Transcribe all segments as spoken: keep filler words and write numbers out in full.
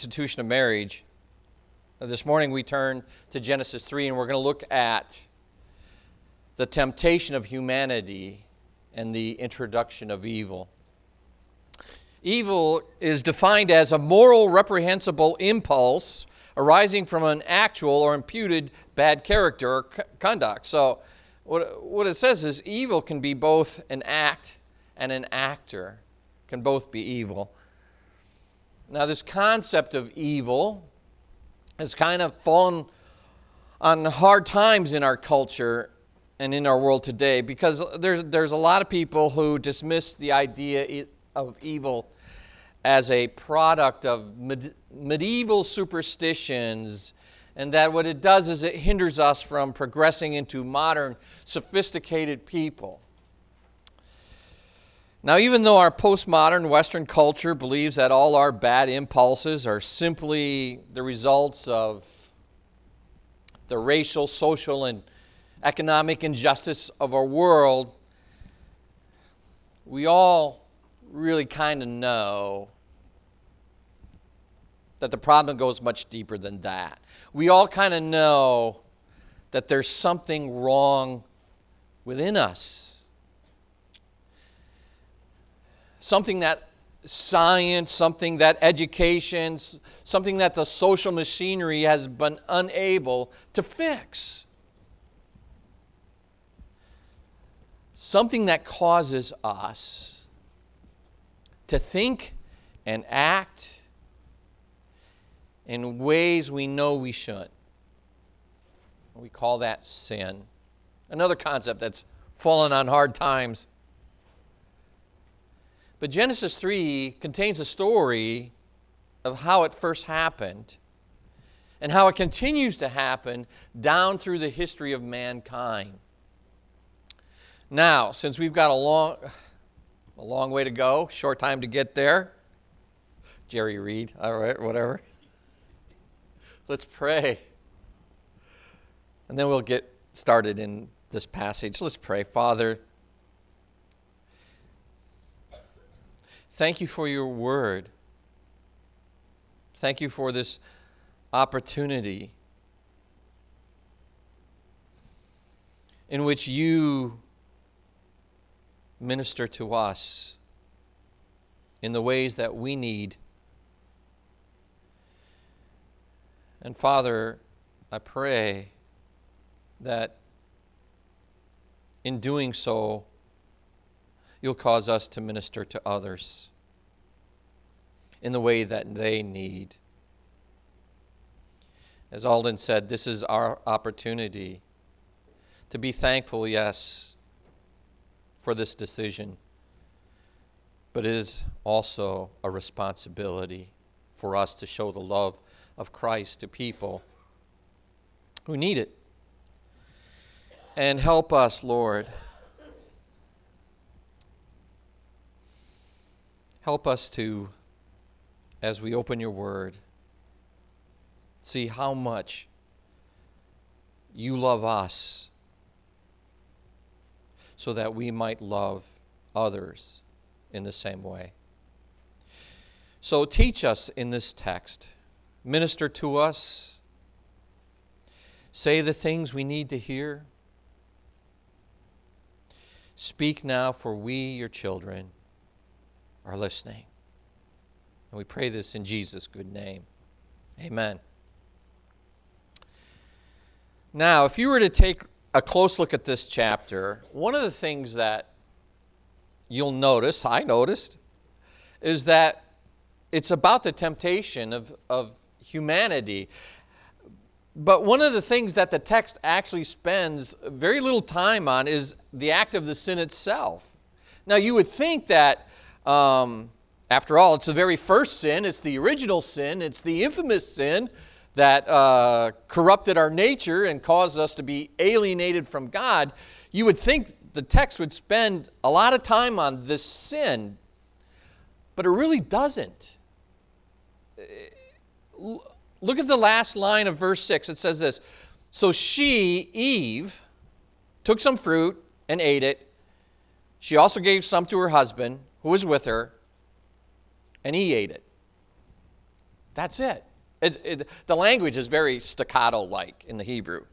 Institution of marriage. This morning we turn to Genesis three, and we're going to look at the temptation of humanity and the introduction of evil. Evil is defined as a moral, reprehensible impulse arising from an actual or imputed bad character or c- conduct. So what, what it says is evil can be both an act and an actor, can both be evil. Now, this concept of evil has kind of fallen on hard times in our culture and in our world today, because there's there's a lot of people who dismiss the idea of evil as a product of med- medieval superstitions, and that what it does is it hinders us from progressing into modern, sophisticated people. Now, even though our postmodern Western culture believes that all our bad impulses are simply the results of the racial, social, and economic injustice of our world, we all really kind of know that the problem goes much deeper than that. We all kind of know that there's something wrong within us. Something that science, something that education, something that the social machinery has been unable to fix. Something that causes us to think and act in ways we know we shouldn't. We call that sin. Another concept that's fallen on hard times. But Genesis three contains a story of how it first happened and how it continues to happen down through the history of mankind. Now, since we've got a long, a long way to go, short time to get there, Jerry Reed, all right, whatever. Let's pray. And then we'll get started in this passage. Let's pray. Father, thank you for your word. Thank you for this opportunity in which you minister to us in the ways that we need. And Father, I pray that in doing so, you'll cause us to minister to others in the way that they need. As Alden said, this is our opportunity to be thankful, yes, for this decision, but it is also a responsibility for us to show the love of Christ to people who need it. And help us, Lord. Help us to, as we open your word, see how much you love us so that we might love others in the same way. So teach us in this text. Minister to us. Say the things we need to hear. Speak now, for we, your children, are listening. And we pray this in Jesus' good name. Amen. Now, if you were to take a close look at this chapter, one of the things that you'll notice, I noticed, is that it's about the temptation of, of humanity. But one of the things that the text actually spends very little time on is the act of the sin itself. Now, you would think that, um, after all, it's the very first sin, it's the original sin, it's the infamous sin that uh, corrupted our nature and caused us to be alienated from God. You would think the text would spend a lot of time on this sin, but it really doesn't. Look at the last line of verse six. It says this: So she, Eve, took some fruit and ate it. She also gave some to her husband, who was with her, and he ate it. That's it. It, it. The language is very staccato-like in the Hebrew.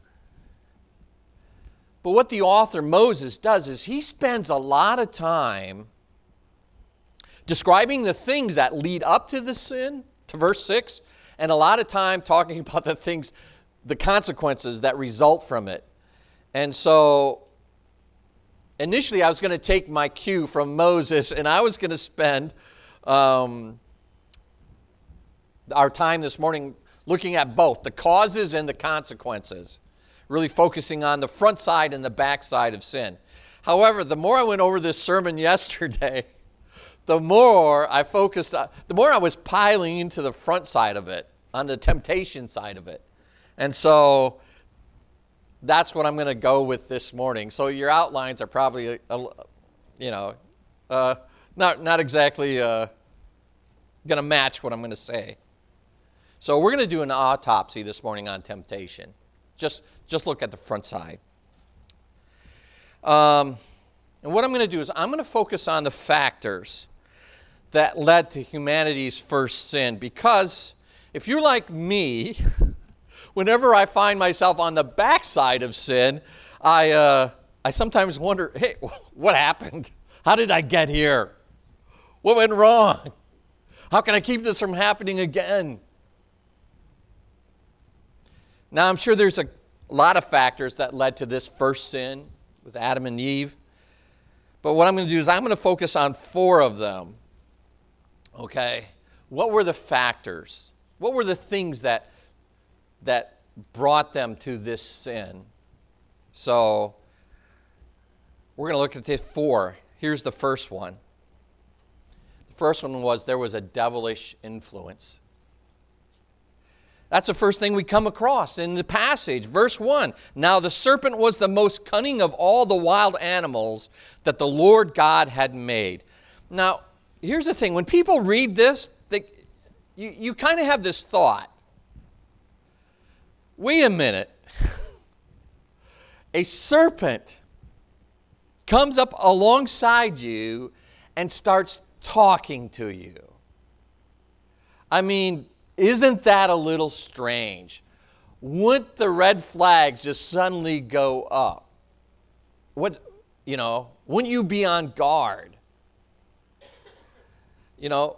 But what the author, Moses, does is he spends a lot of time describing the things that lead up to the sin, to verse six, and a lot of time talking about the things, the consequences that result from it. And so initially I was going to take my cue from Moses, and I was going to spend um, our time this morning looking at both the causes and the consequences, really focusing on the front side and the back side of sin. However, the more I went over this sermon yesterday, the more I focused on, the more I was piling into the front side of it, on the temptation side of it. And so that's what I'm going to go with this morning. So your outlines are probably, uh, you know, uh, not not exactly uh, going to match what I'm going to say. So we're going to do an autopsy this morning on temptation. Just, just look at the front side. Um, and what I'm going to do is I'm going to focus on the factors that led to humanity's first sin. Because if you're like me, whenever I find myself on the backside of sin, I uh, I sometimes wonder, hey, what happened? How did I get here? What went wrong? How can I keep this from happening again? Now, I'm sure there's a lot of factors that led to this first sin with Adam and Eve. But what I'm going to do is I'm going to focus on four of them. Okay? What were the factors? What were the things that that brought them to this sin? So, we're going to look at this four. Here's the first one. The first one was there was a devilish influence. That's the first thing we come across in the passage. Verse one, now the serpent was the most cunning of all the wild animals that the Lord God had made. Now, here's the thing. When people read this, they, you, you kind of have this thought. Wait a minute. A serpent comes up alongside you and starts talking to you. I mean, isn't that a little strange? Wouldn't the red flags just suddenly go up? What, you know, wouldn't you be on guard? You know,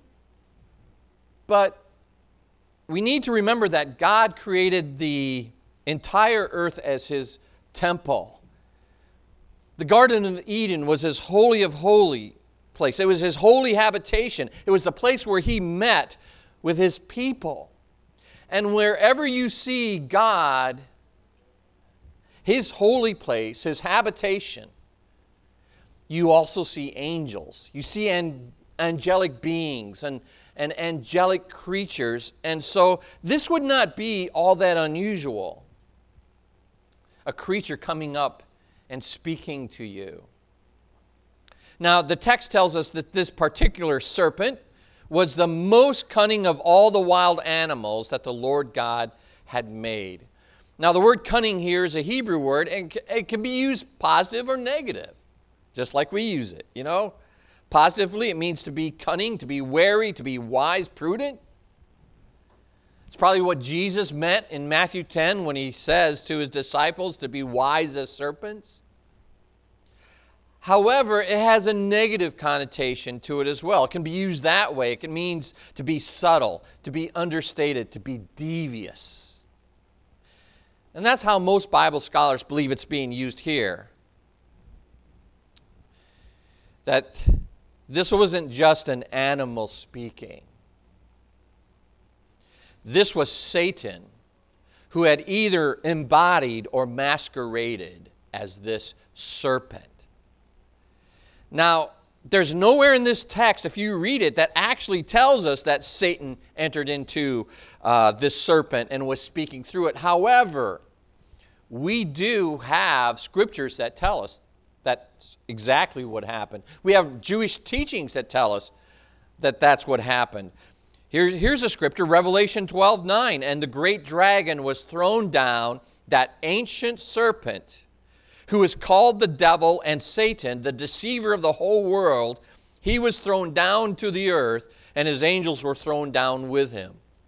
but we need to remember that God created the entire earth as his temple. The Garden of Eden was his holy of holy place. It was his holy habitation. It was the place where he met with his people. And wherever you see God, his holy place, his habitation, you also see angels. You see an, angelic beings and, and angelic creatures. And so this would not be all that unusual. A creature coming up and speaking to you. Now, the text tells us that this particular serpent was the most cunning of all the wild animals that the Lord God had made. Now, the word cunning here is a Hebrew word, and it can be used positive or negative, just like we use it, you know. Positively, it means to be cunning, to be wary, to be wise, prudent. It's probably what Jesus meant in Matthew ten when he says to his disciples to be wise as serpents. However, it has a negative connotation to it as well. It can be used that way. It means to be subtle, to be understated, to be devious. And that's how most Bible scholars believe it's being used here. That this wasn't just an animal speaking. This was Satan, who had either embodied or masqueraded as this serpent. Now, there's nowhere in this text, if you read it, that actually tells us that Satan entered into uh, this serpent and was speaking through it. However, we do have scriptures that tell us that's exactly what happened. We have Jewish teachings that tell us that that's what happened. Here, here's a scripture, Revelation twelve nine, and the great dragon was thrown down, that ancient serpent, who is called the devil and Satan, the deceiver of the whole world. He was thrown down to the earth, and his angels were thrown down with him.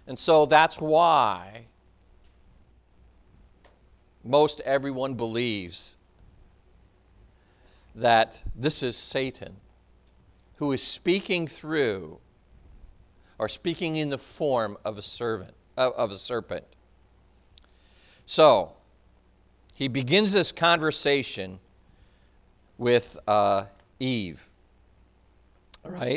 And so that's why most everyone believes that this is Satan who is speaking through or speaking in the form of a servant, of a serpent. So, he begins this conversation with uh, Eve. All right?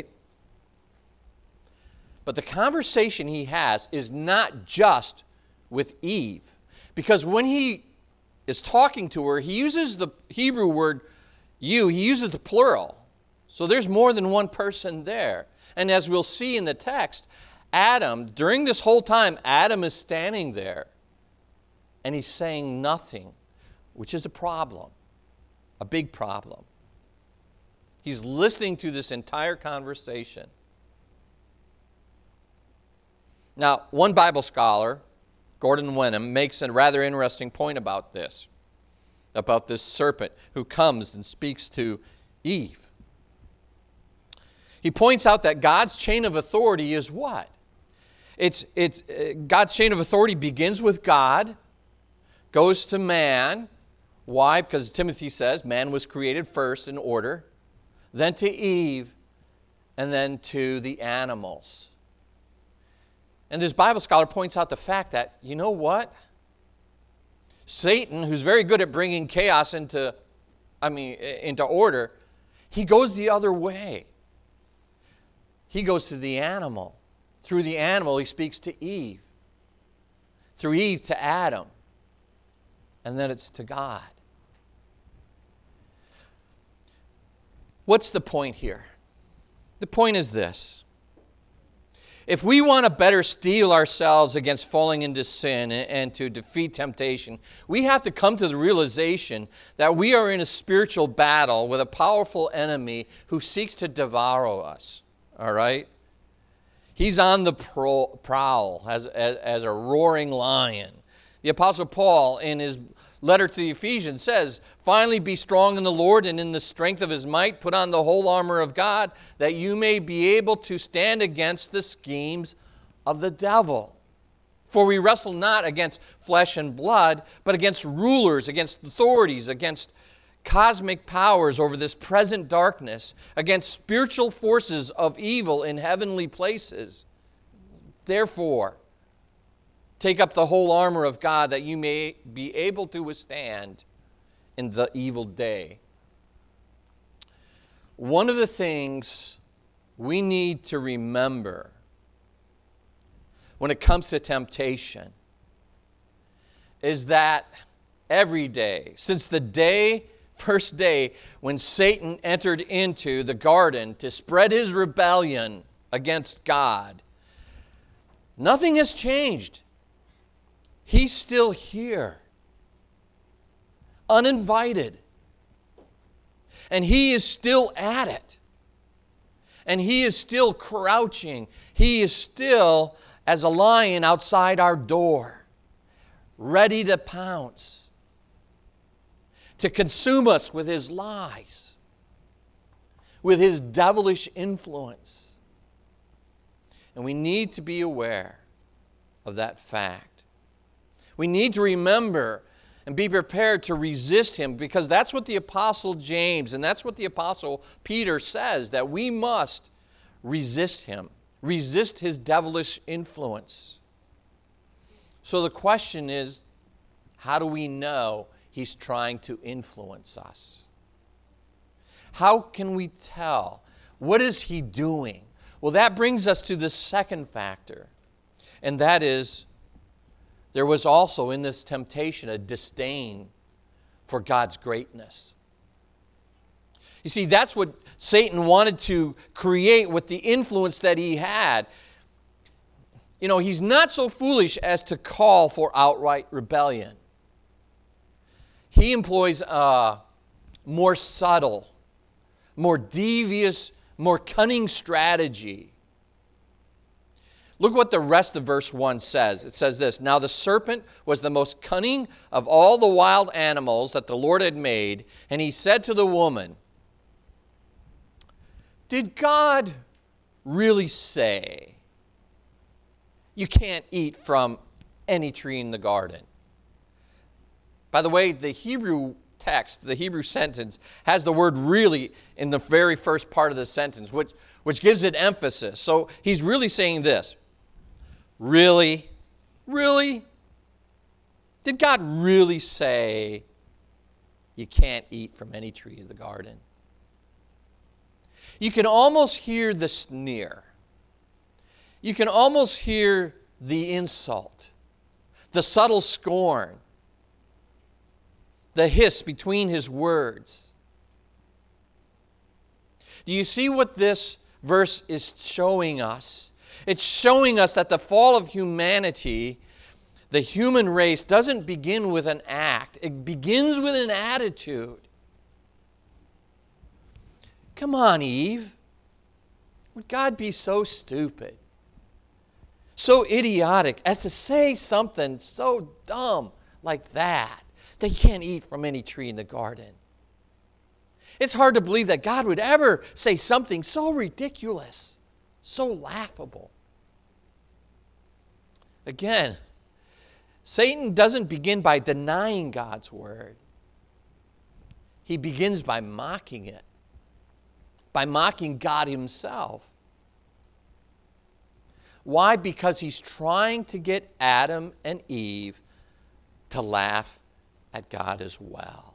But the conversation he has is not just with Eve. Because when he is talking to her, he uses the Hebrew word you, he uses the plural. So there's more than one person there. And as we'll see in the text, Adam, during this whole time, Adam is standing there and he's saying nothing, which is a problem, a big problem. He's listening to this entire conversation. Now, one Bible scholar, Gordon Wenham, makes a rather interesting point about this, about this serpent who comes and speaks to Eve. He points out that God's chain of authority is what? It's, it's, uh, God's chain of authority begins with God, goes to man. Why? Because Timothy says man was created first in order, then to Eve, and then to the animals. And this Bible scholar points out the fact that, you know what? Satan, who's very good at bringing chaos into, I mean, into order, he goes the other way. He goes to the animal. Through the animal, he speaks to Eve. Through Eve to Adam. And then it's to God. What's the point here? The point is this. If we want to better steel ourselves against falling into sin and to defeat temptation, we have to come to the realization that we are in a spiritual battle with a powerful enemy who seeks to devour us. All right? He's on the prowl as, as, as a roaring lion. The Apostle Paul, in his letter to the Ephesians, says, "Finally be strong in the Lord and in the strength of his might. Put on the whole armor of God, that you may be able to stand against the schemes of the devil. For we wrestle not against flesh and blood, but against rulers, against authorities, against cosmic powers over this present darkness, against spiritual forces of evil in heavenly places. Therefore, take up the whole armor of God, that you may be able to withstand in the evil day." One of the things we need to remember when it comes to temptation is that every day, since the day, first day when Satan entered into the garden to spread his rebellion against God, nothing has changed. He's still here, uninvited. And he is still at it. And he is still crouching. He is still as a lion outside our door, ready to pounce, to consume us with his lies, with his devilish influence. And we need to be aware of that fact. We need to remember and be prepared to resist him, because that's what the Apostle James and that's what the Apostle Peter says, that we must resist him, resist his devilish influence. So the question is, how do we know he's trying to influence us? How can we tell? What is he doing? Well, that brings us to the second factor, and that is, there was also in this temptation a disdain for God's greatness. You see, that's what Satan wanted to create with the influence that he had. You know, he's not so foolish as to call for outright rebellion. He employs a more subtle, more devious, more cunning strategy. Look what the rest of verse one says. It says this: "Now the serpent was the most cunning of all the wild animals that the Lord had made, and he said to the woman, 'Did God really say, You can't eat from any tree in the garden. By the way, the Hebrew text, the Hebrew sentence, has the word really in the very first part of the sentence, which, which gives it emphasis. So he's really saying this. Really? Really? Did God really say you can't eat from any tree of the garden? You can almost hear the sneer. You can almost hear the insult, the subtle scorn, the hiss between his words. Do you see what this verse is showing us? It's showing us that the fall of humanity, the human race, doesn't begin with an act. It begins with an attitude. Come on, Eve. Would God be so stupid, so idiotic as to say something so dumb like that, that you can't eat from any tree in the garden? It's hard to believe that God would ever say something so ridiculous, so laughable. Again, Satan doesn't begin by denying God's word. He begins by mocking it, by mocking God himself. Why? Because he's trying to get Adam and Eve to laugh at God as well,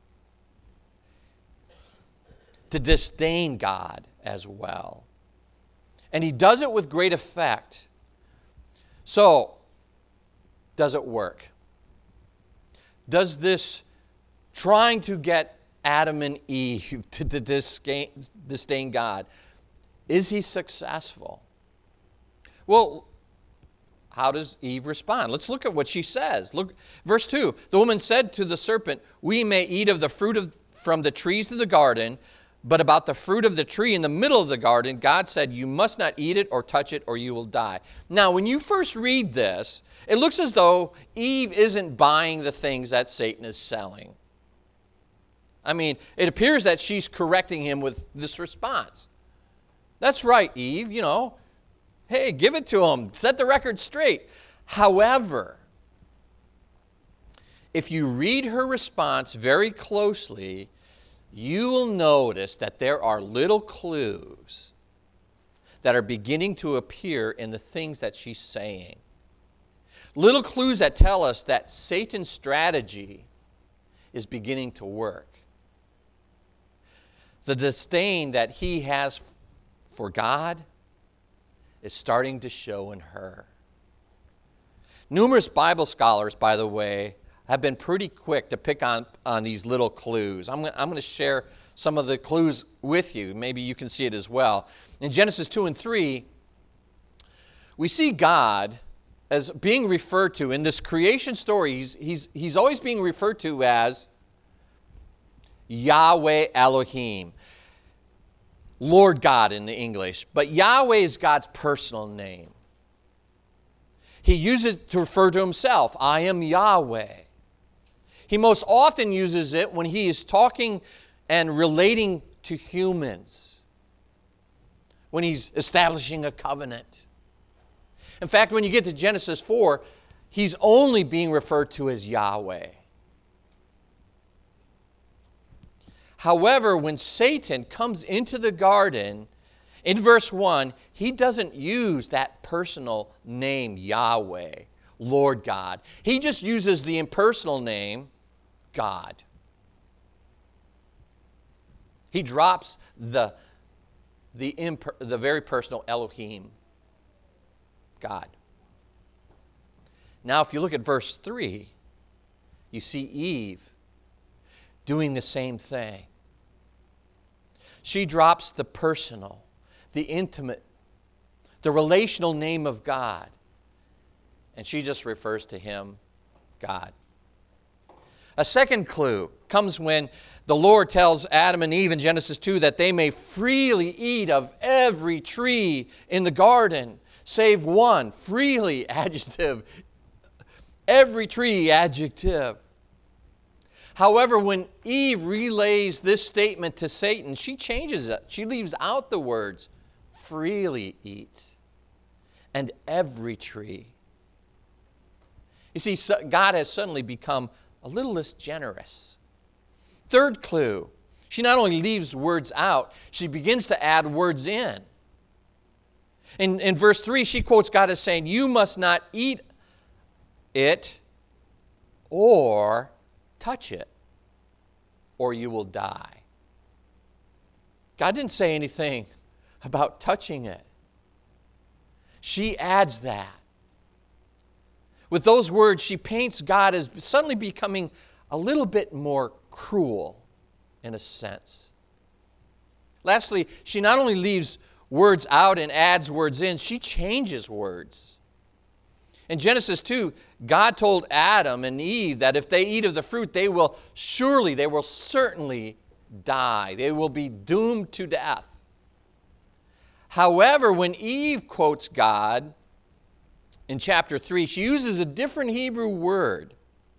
to disdain God as well. And he does it with great effect. So, does it work? Does this trying to get Adam and Eve to disdain God, is he successful? Well, how does Eve respond? Let's look at what she says. Look, verse two. The woman said to the serpent, "We may eat of the fruit of, from the trees of the garden, but about the fruit of the tree in the middle of the garden, God said, you must not eat it or touch it or you will die." Now, when you first read this, it looks as though Eve isn't buying the things that Satan is selling. I mean, it appears that she's correcting him with this response. That's right, Eve, you know. Hey, give it to him. Set the record straight. However, if you read her response very closely, you will notice that there are little clues that are beginning to appear in the things that she's saying. Little clues that tell us that Satan's strategy is beginning to work. The disdain that he has for God is starting to show in her. Numerous Bible scholars, by the way, have been pretty quick to pick on, on these little clues. I'm, I'm going to share some of the clues with you. Maybe you can see it as well. In Genesis two and three, we see God as being referred to in this creation story. He's, he's, he's always being referred to as Yahweh Elohim, Lord God in the English. But Yahweh is God's personal name. He uses it to refer to himself. I am Yahweh. He most often uses it when he is talking and relating to humans, when he's establishing a covenant. In fact, when you get to Genesis four, he's only being referred to as Yahweh. However, when Satan comes into the garden, in verse one, he doesn't use that personal name Yahweh, Lord God. He just uses the impersonal name God. He drops the, the, imper, the very personal Elohim, God. Now, if you look at verse three, you see Eve doing the same thing. She drops the personal, the intimate, the relational name of God, and she just refers to him, God. A second clue comes when the Lord tells Adam and Eve in Genesis two that they may freely eat of every tree in the garden, save one. Freely, adjective. Every tree, adjective. However, when Eve relays this statement to Satan, she changes it. She leaves out the words, freely eat. and every tree. You see, God has suddenly become a little less generous. Third clue, she not only leaves words out, she begins to add words in. In, in verse three, she quotes God as saying, you must not eat it or touch it, or you will die. God didn't say anything about touching it. She adds that. With those words, she paints God as suddenly becoming a little bit more cruel in a sense. Lastly, she not only leaves words out and adds words in, she changes words. In Genesis two, God told Adam and Eve that if they eat of the fruit, they will surely, they will certainly die. They will be doomed to death. However, when Eve quotes God in chapter three, she uses a different Hebrew word.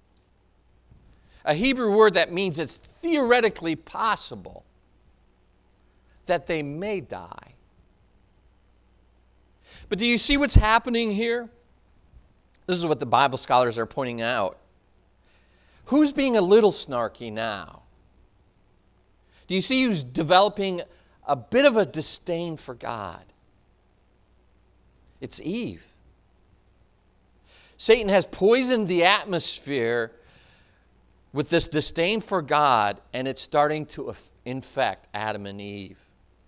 A Hebrew word that means it's theoretically possible that they may die. But do you see what's happening here? This is what the Bible scholars are pointing out. Who's being a little snarky now? Do you see who's developing a bit of a disdain for God? It's Eve. Satan has poisoned the atmosphere with this disdain for God, and it's starting to infect Adam and Eve.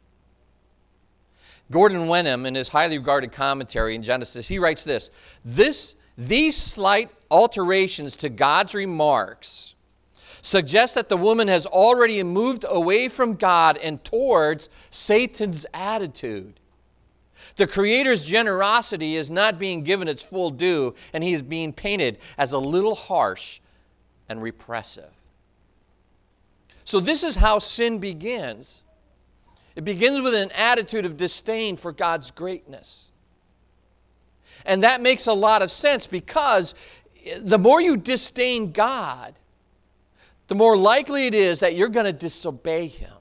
Gordon Wenham, in his highly regarded commentary in Genesis, he writes this, this These slight alterations to God's remarks suggest that the woman has already moved away from God and towards Satan's attitude. The Creator's generosity is not being given its full due, and he is being painted as a little harsh and repressive. So this is how sin begins. It begins with an attitude of disdain for God's greatness. And that makes a lot of sense, because the more you disdain God, the more likely it is that you're going to disobey Him.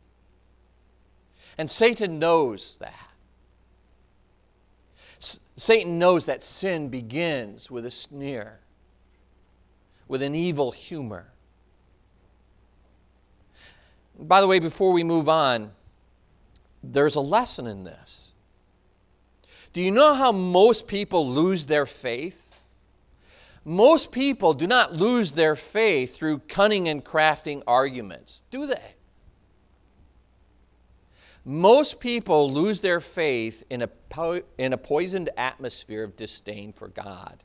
And Satan knows that. S- Satan knows that sin begins with a sneer, with an evil humor. By the way, before we move on, there's a lesson in this. Do you know how most people lose their faith? Most people do not lose their faith through cunning and crafting arguments, do they? Most people lose their faith in a, po- in a poisoned atmosphere of disdain for God,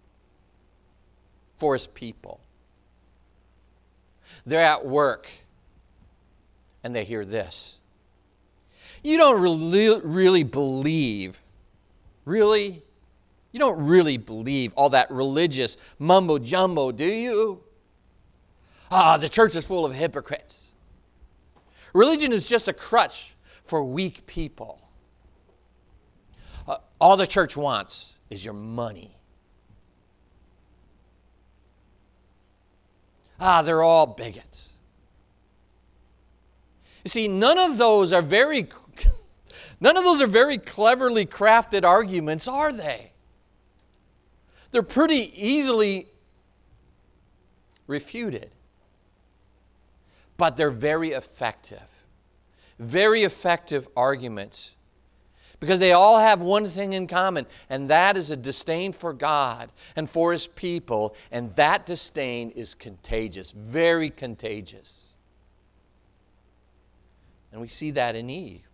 for His people. They're at work and they hear this. You don't really, really believe, really? You don't really believe all that religious mumbo-jumbo, do you? Ah, the church is full of hypocrites. Religion is just a crutch for weak people. Uh, all the church wants is your money. Ah, they're all bigots. You see, none of those are very, none of those are very cleverly crafted arguments, are they? They're pretty easily refuted. But they're very effective. Very effective arguments. Because they all have one thing in common, and that is a disdain for God and for His people. And that disdain is contagious, very contagious. And we see that in Eve.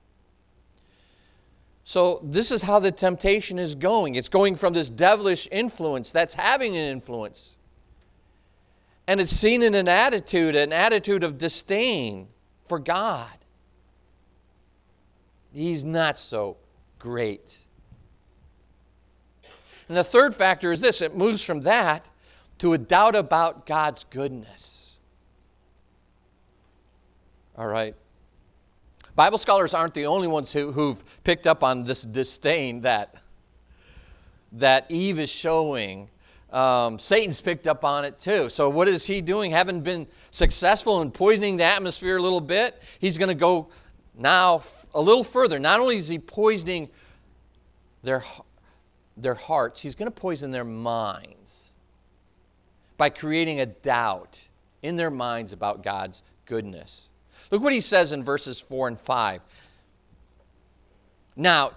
So this is how the temptation is going. It's going from this devilish influence that's having an influence. And it's seen in an attitude, an attitude of disdain for God. He's not so great. And the third factor is this. It moves from that to a doubt about God's goodness. All right. Bible scholars aren't the only ones who, who've picked up on this disdain that, that Eve is showing. Um, Satan's picked up on it too. So what is he doing? Having been successful in poisoning the atmosphere a little bit, he's going to go now a little further. Not only is he poisoning their, their hearts. He's going to poison their minds by creating a doubt in their minds about God's goodness. Look what he says in verses four and five. Now,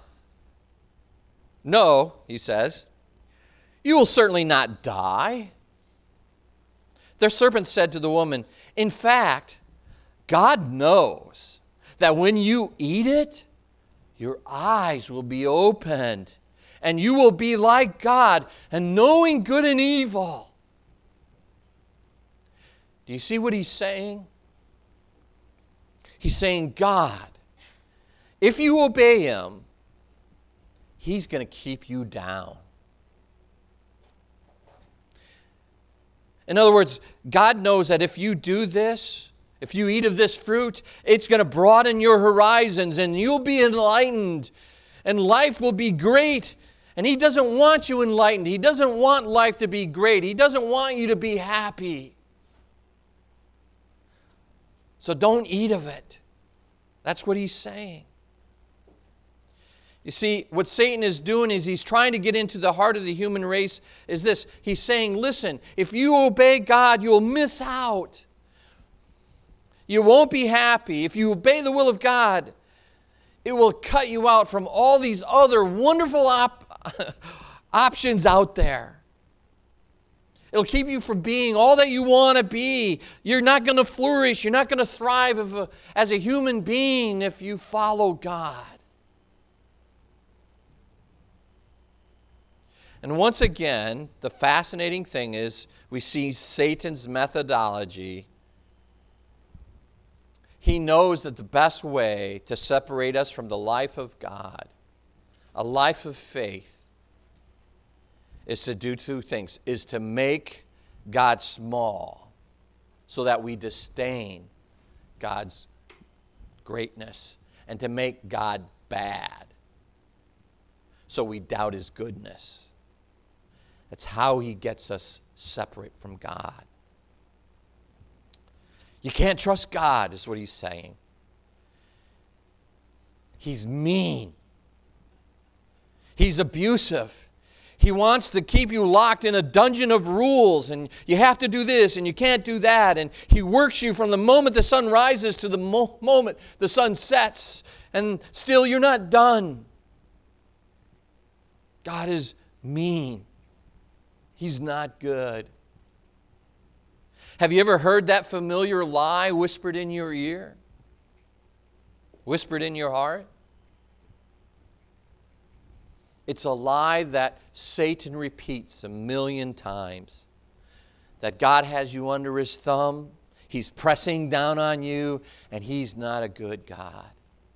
no, he says, you will certainly not die. The serpent said to the woman, in fact, God knows that when you eat it, your eyes will be opened, and you will be like God, and knowing good and evil. Do you see what he's saying? He's saying, God, if you obey him, he's going to keep you down. In other words, God knows that if you do this, if you eat of this fruit, it's going to broaden your horizons and you'll be enlightened and life will be great. And he doesn't want you enlightened. He doesn't want life to be great. He doesn't want you to be happy. So don't eat of it. That's what he's saying. You see, what Satan is doing is he's trying to get into the heart of the human race is this. He's saying, listen, if you obey God, you'll miss out. You won't be happy. If you obey the will of God, it will cut you out from all these other wonderful op- options out there. It'll keep you from being all that you want to be. You're not going to flourish. You're not going to thrive as a, as a human being if you follow God. And once again, the fascinating thing is we see Satan's methodology. He knows that the best way to separate us from the life of God, a life of faith, is to do two things, is to make God small so that we disdain God's greatness, and to make God bad so we doubt his goodness. That's how he gets us separate from God. You can't trust God, is what he's saying. He's mean. He's abusive. He wants to keep you locked in a dungeon of rules, and you have to do this, and you can't do that. And he works you from the moment the sun rises to the mo- moment the sun sets, and still you're not done. God is mean. He's not good. Have you ever heard that familiar lie whispered in your ear? Whispered in your heart? It's a lie that Satan repeats a million times. That God has you under his thumb, he's pressing down on you, and he's not a good God.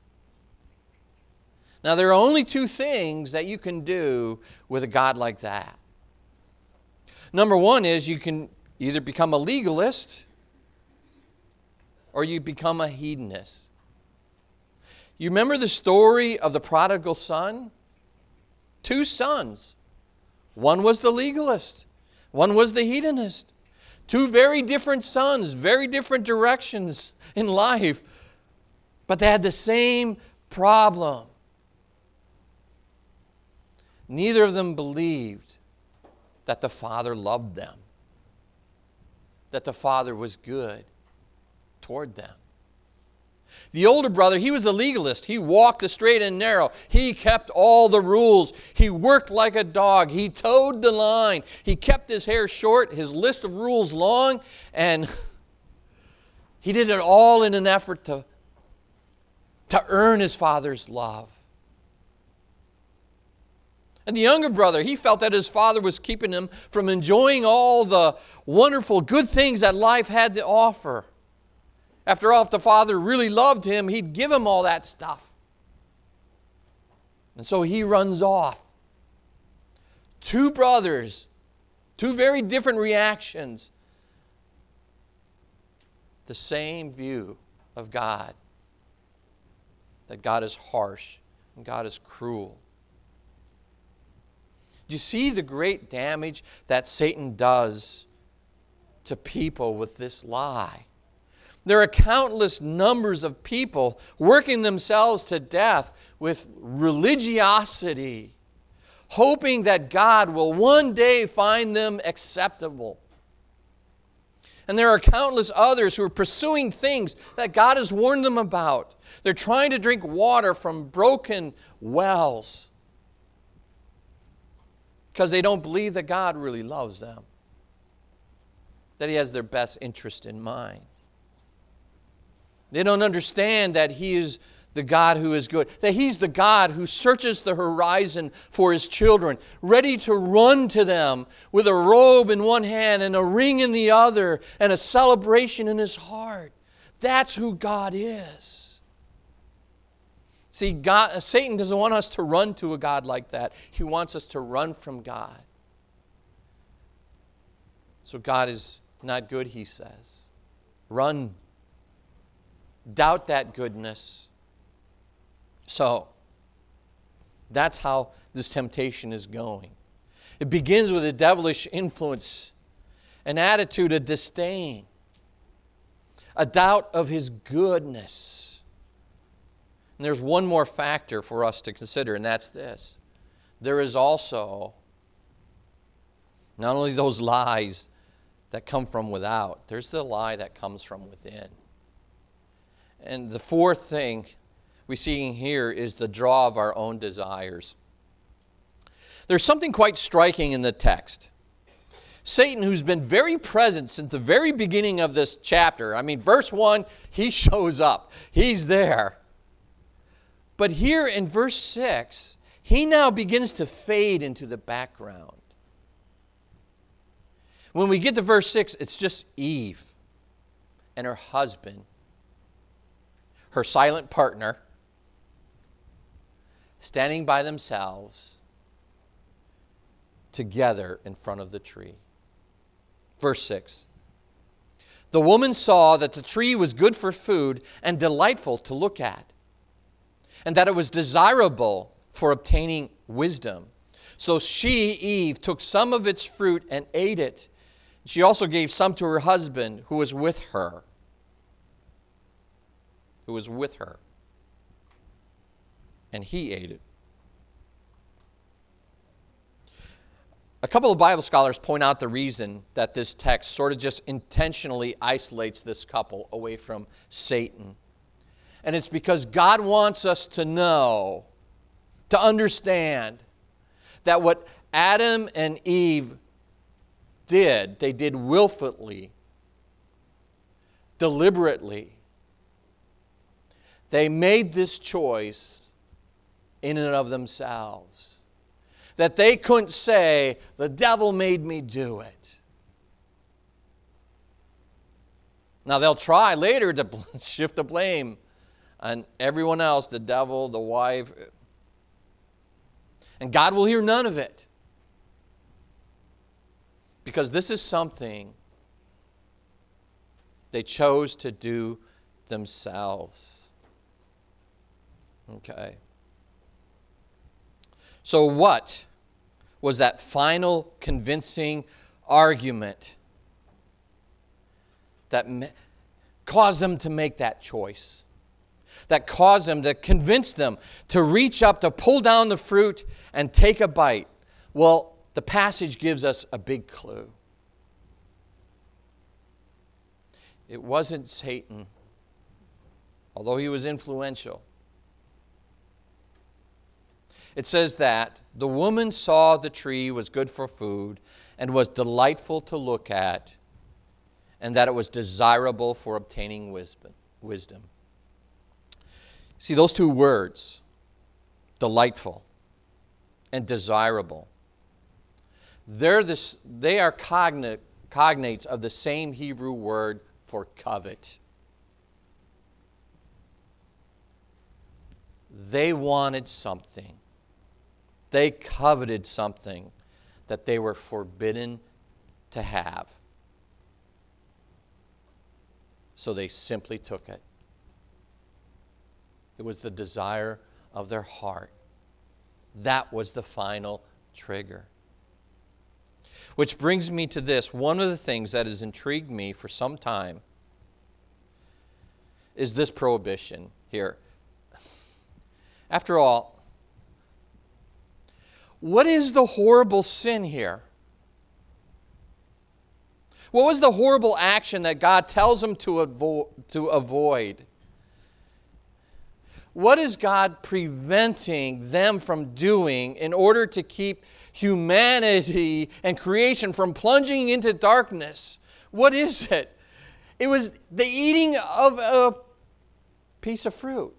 Now, there are only two things that you can do with a God like that. Number one is you can either become a legalist or you become a hedonist. You remember the story of the prodigal son? Two sons. One was the legalist. One was the hedonist. Two very different sons, very different directions in life. But they had the same problem. Neither of them believed that the Father loved them, that the Father was good toward them. The older brother, he was the legalist. He walked the straight and narrow. He kept all the rules. He worked like a dog. He towed the line. He kept his hair short, his list of rules long, and he did it all in an effort to, to earn his father's love. And the younger brother, he felt that his father was keeping him from enjoying all the wonderful good things that life had to offer. After all, if the father really loved him, he'd give him all that stuff. And so he runs off. Two brothers, two very different reactions. The same view of God. That God is harsh and God is cruel. Do you see the great damage that Satan does to people with this lie? There are countless numbers of people working themselves to death with religiosity hoping that God will one day find them acceptable. And there are countless others who are pursuing things that God has warned them about. They're trying to drink water from broken wells because they don't believe that God really loves them, that He has their best interest in mind. They don't understand that He is the God who is good, that He's the God who searches the horizon for His children, ready to run to them with a robe in one hand and a ring in the other and a celebration in His heart. That's who God is. See, God, Satan doesn't want us to run to a God like that. He wants us to run from God. So God is not good, he says. Run. Doubt that goodness. So, that's how this temptation is going. It begins with a devilish influence, an attitude of disdain, a doubt of His goodness. And there's one more factor for us to consider, and that's this. There is also not only those lies that come from without, there's the lie that comes from within. And the fourth thing we see here is the draw of our own desires. There's something quite striking in the text. Satan, who's been very present since the very beginning of this chapter, I mean, verse one, he shows up. He's there. But here in verse six, he now begins to fade into the background. When we get to verse six, it's just Eve and her husband, her silent partner, standing by themselves together in front of the tree. Verse six. The woman saw that the tree was good for food and delightful to look at, and that it was desirable for obtaining wisdom. So she, Eve, took some of its fruit and ate it. She also gave some to her husband who was with her. Who was with her. And he ate it. A couple of Bible scholars point out the reason that this text sort of just intentionally isolates this couple away from Satan. And it's because God wants us to know, to understand, that what Adam and Eve did, they did willfully, deliberately. They made this choice in and of themselves. That they couldn't say, the devil made me do it. Now they'll try later to shift the blame on everyone else, the devil, the wife. And God will hear none of it. Because this is something they chose to do themselves. Okay. So what was that final convincing argument that caused them to make that choice? That caused them to convince them to reach up, to pull down the fruit and take a bite? Well, the passage gives us a big clue. It wasn't Satan, although he was influential. It says that the woman saw the tree was good for food and was delightful to look at, and that it was desirable for obtaining wisdom. See, those two words, delightful and desirable, they're this, they are cognate, cognates of the same Hebrew word for covet. They wanted something. They coveted something that they were forbidden to have. So they simply took it. It was the desire of their heart. That was the final trigger. Which brings me to this. One of the things that has intrigued me for some time is this prohibition here. After all, what is the horrible sin here? What was the horrible action that God tells them to, avo- to avoid? What is God preventing them from doing in order to keep humanity and creation from plunging into darkness? What is it? It was the eating of a piece of fruit.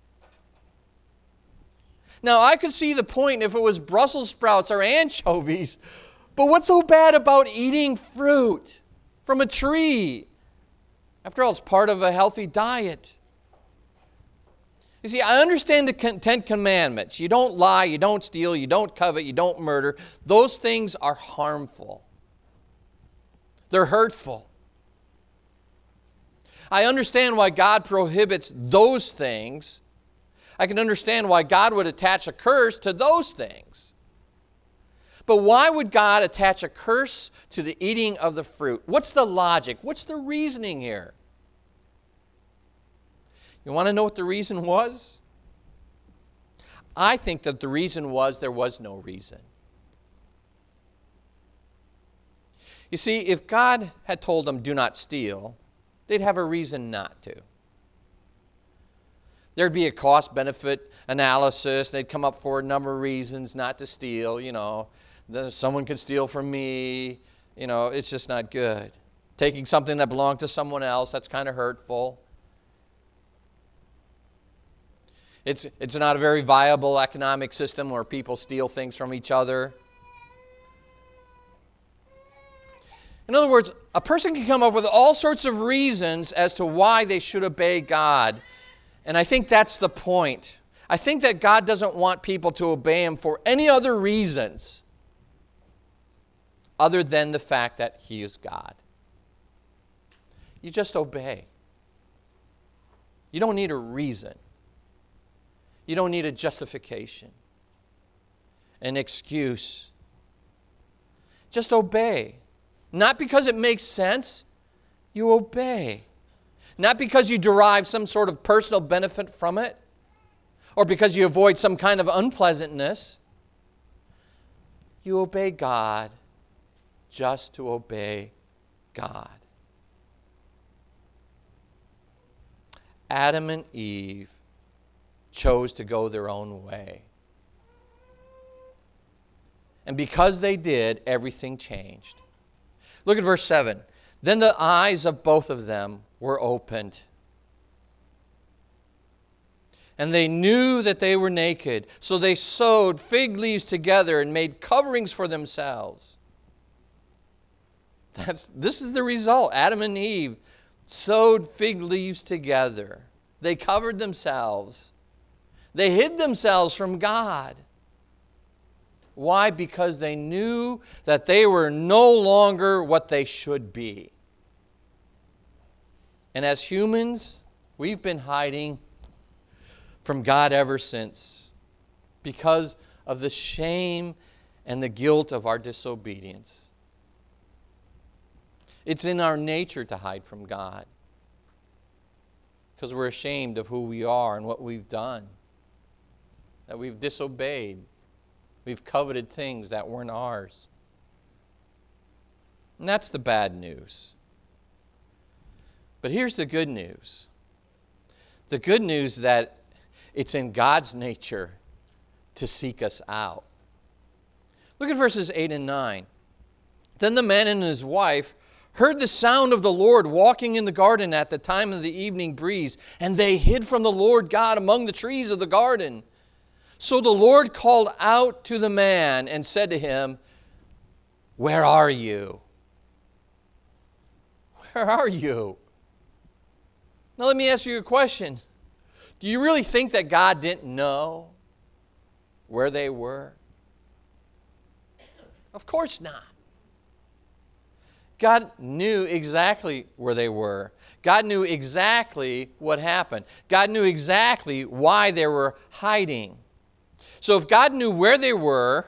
Now, I could see the point if it was Brussels sprouts or anchovies, but what's so bad about eating fruit from a tree? After all, it's part of a healthy diet. You see, I understand the Ten Commandments. You don't lie, you don't steal, you don't covet, you don't murder. Those things are harmful. They're hurtful. I understand why God prohibits those things. I can understand why God would attach a curse to those things. But why would God attach a curse to the eating of the fruit? What's the logic? What's the reasoning here? You want to know what the reason was? I think that the reason was there was no reason. You see, if God had told them, do not steal, they'd have a reason not to. There'd be a cost-benefit analysis. They'd come up for a number of reasons not to steal. You know, someone could steal from me. You know, it's just not good. Taking something that belonged to someone else, that's kind of hurtful. It's, it's not a very viable economic system where people steal things from each other. In other words, a person can come up with all sorts of reasons as to why they should obey God. And I think that's the point. I think that God doesn't want people to obey Him for any other reasons other than the fact that He is God. You just obey. You don't need a reason. You don't need a justification, an excuse. Just obey. Not because it makes sense, you obey. Not because you derive some sort of personal benefit from it, or because you avoid some kind of unpleasantness. You obey God just to obey God. Adam and Eve chose to go their own way. And because they did, everything changed. Look at verse seven. Then the eyes of both of them were opened, and they knew that they were naked. So they sewed fig leaves together and made coverings for themselves. That's, this is the result. Adam and Eve sewed fig leaves together. They covered themselves. They hid themselves from God. Why? Because they knew that they were no longer what they should be. And as humans, we've been hiding from God ever since because of the shame and the guilt of our disobedience. It's in our nature to hide from God because we're ashamed of who we are and what we've done, that we've disobeyed. We've coveted things that weren't ours. And that's the bad news. But here's the good news. The good news that it's in God's nature to seek us out. Look at verses eight and nine. Then the man and his wife heard the sound of the Lord walking in the garden at the time of the evening breeze, and they hid from the Lord God among the trees of the garden. So the Lord called out to the man and said to him, "Where are you?" Where are you? Now let me ask you a question. Do you really think that God didn't know where they were? Of course not. God knew exactly where they were. God knew exactly what happened. God knew exactly why they were hiding. So if God knew where they were,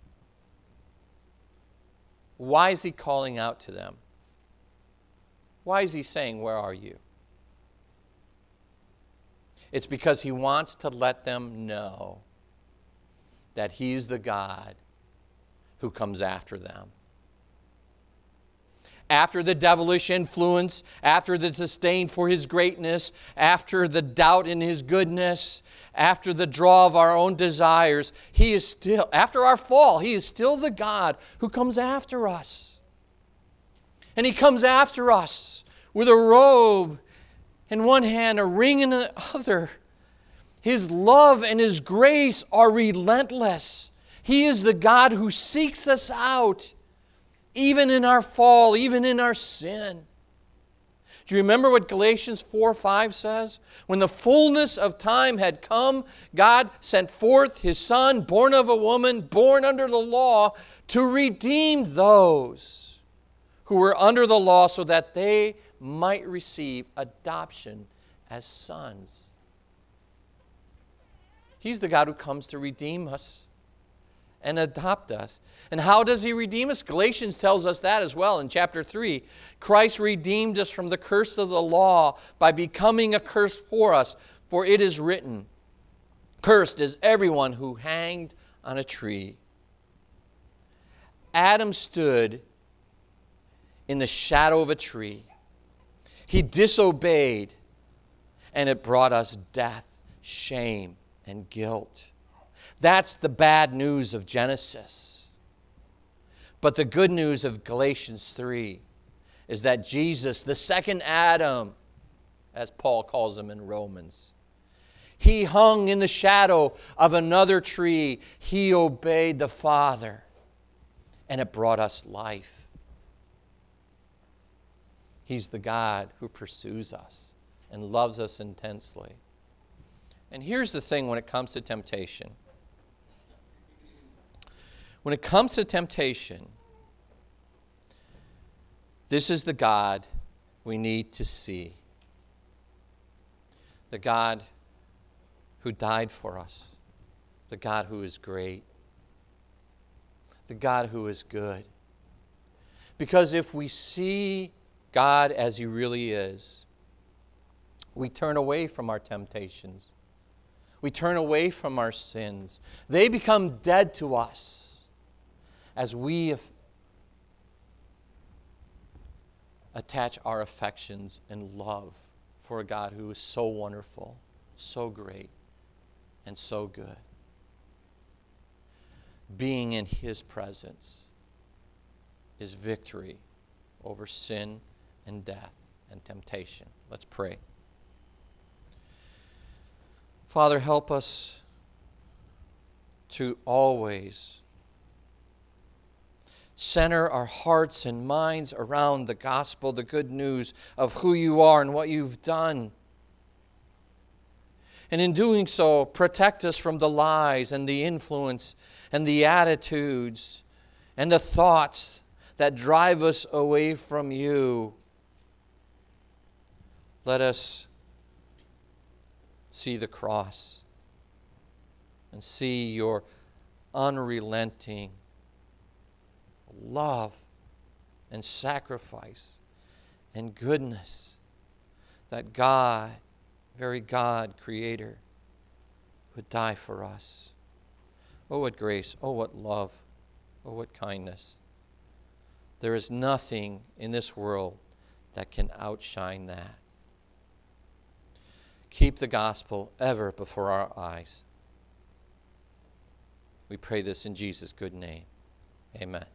why is He calling out to them? Why is He saying, "Where are you?" It's because He wants to let them know that He's the God who comes after them. After the devilish influence, after the disdain for his greatness, after the doubt in his goodness, after the draw of our own desires, he is still, after our fall, he is still the God who comes after us. And he comes after us with a robe in one hand, a ring in the other. His love and his grace are relentless. He is the God who seeks us out, even in our fall, even in our sin. Do you remember what Galatians four five says? When the fullness of time had come, God sent forth his Son, born of a woman, born under the law, to redeem those who were under the law so that they might receive adoption as sons. He's the God who comes to redeem us and adopt us. And how does he redeem us? Galatians tells us that as well in chapter three. Christ redeemed us from the curse of the law by becoming a curse for us. For it is written, cursed is everyone who hanged on a tree. Adam stood in the shadow of a tree. He disobeyed, and it brought us death, shame, and guilt. That's the bad news of Genesis. But the good news of Galatians three is that Jesus, the second Adam, as Paul calls him in Romans, he hung in the shadow of another tree. He obeyed the Father, and it brought us life. He's the God who pursues us and loves us intensely. And here's the thing when it comes to temptation. When it comes to temptation, this is the God we need to see. The God who died for us. The God who is great. The God who is good. Because if we see God as he really is, we turn away from our temptations. We turn away from our sins. They become dead to us as we attach our affections and love for a God who is so wonderful, so great, and so good. Being in his presence is victory over sin and death and temptation. Let's pray. Father, help us to always center our hearts and minds around the gospel, the good news of who you are and what you've done. And in doing so, protect us from the lies and the influence and the attitudes and the thoughts that drive us away from you. Let us see the cross and see your unrelenting love and sacrifice and goodness, that God, very God, Creator, would die for us. Oh, what grace, oh, what love, oh, what kindness. There is nothing in this world that can outshine that. Keep the gospel ever before our eyes. We pray this in Jesus' good name. Amen.